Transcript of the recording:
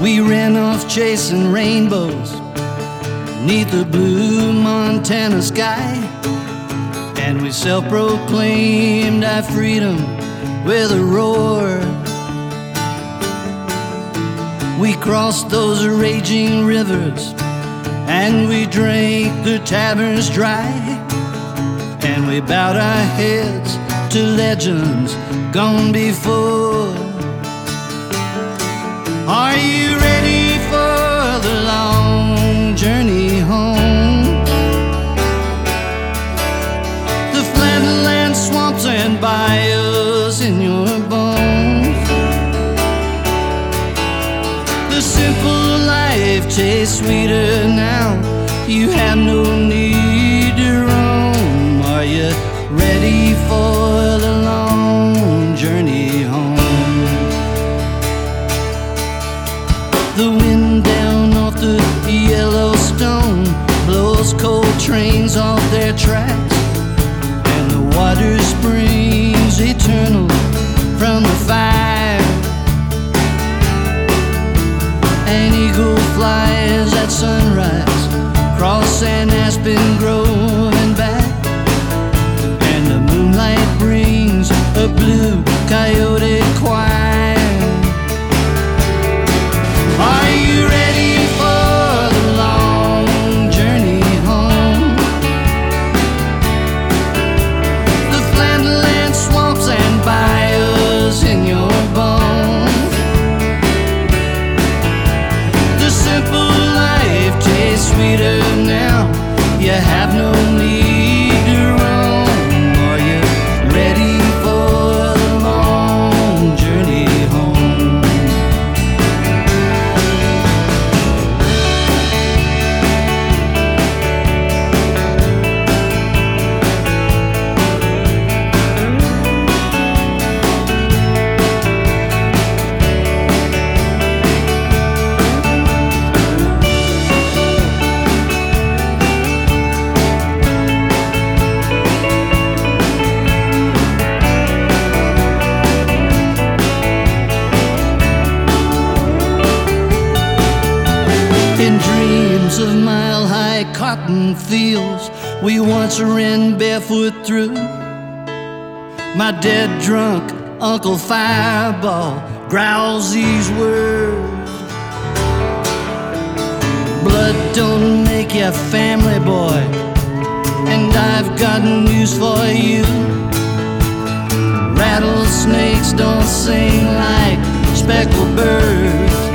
We ran off chasing rainbows neath the blue Montana sky, and we self-proclaimed our freedom with a roar. We crossed those raging rivers, and we drank the taverns dry, and we bowed our heads to legends gone before. Are you ready for the long journey home? The flatland swamps and bayous in your bones. The simple life tastes sweeter now. You have no need to roam. Are you ready for the long journey home? The wind down off the Yellowstone blows cold trains off their tracks, and the water springs eternal from the fire. An eagle flies at sunrise across an aspen grove and back, and the moonlight brings a blue coyote choir. Are you ready for the long journey home? The flatland swamps and bayous in your bones. The simple life tastes sweeter now. You have no need to roam. Are you ready for the long journey home? In dreams of mile-high cotton fields we once ran barefoot through, my dead drunk Uncle Fireball growls these words: blood don't make you family, boy, and I've got news for you. Rattlesnakes don't sing like speckled birds.